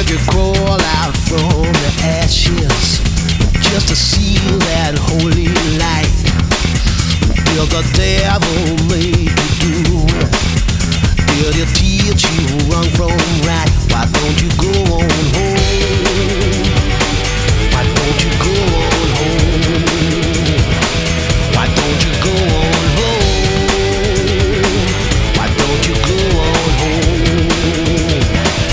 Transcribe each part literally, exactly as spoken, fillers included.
Did you crawl out from the ashes just to see that holy light? Did the devil make you do it? Did he teach you wrong from right? Why don't you go on home? Why don't you go on home? Why don't you go on home? Why don't you go on home?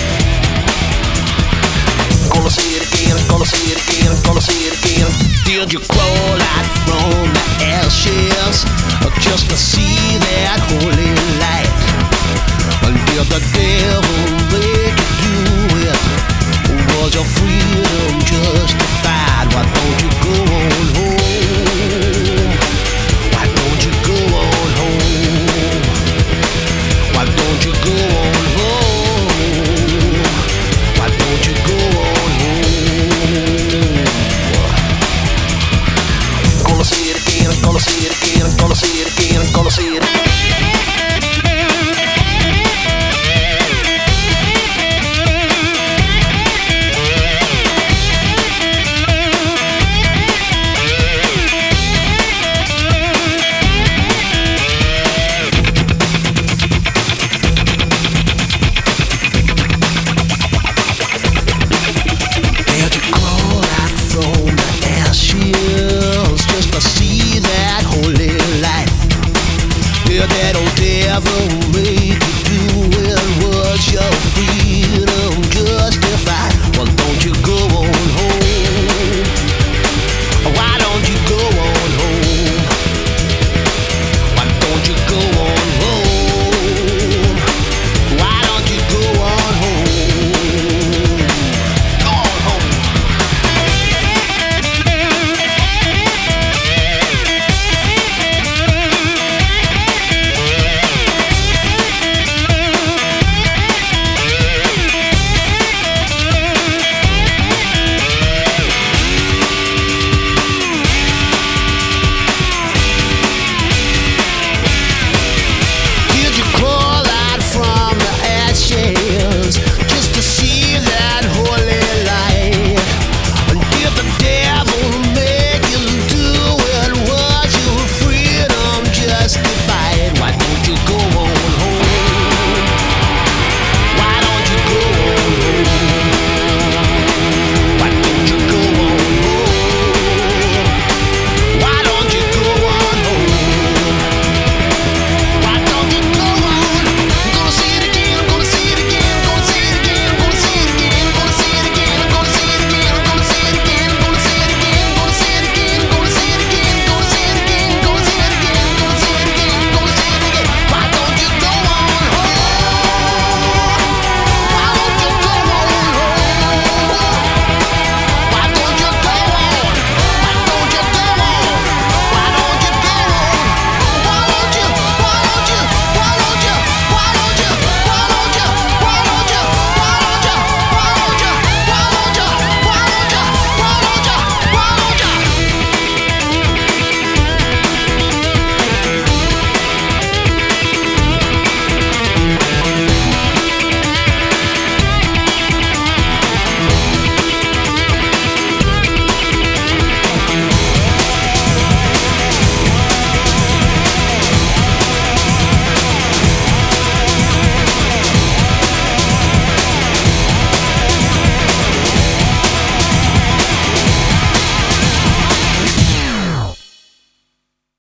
Gonna say it again, gonna say it again, gonna say it again. Did you crawl out from the ashes just to see that holy light? Did the devil make you do it? Was you free?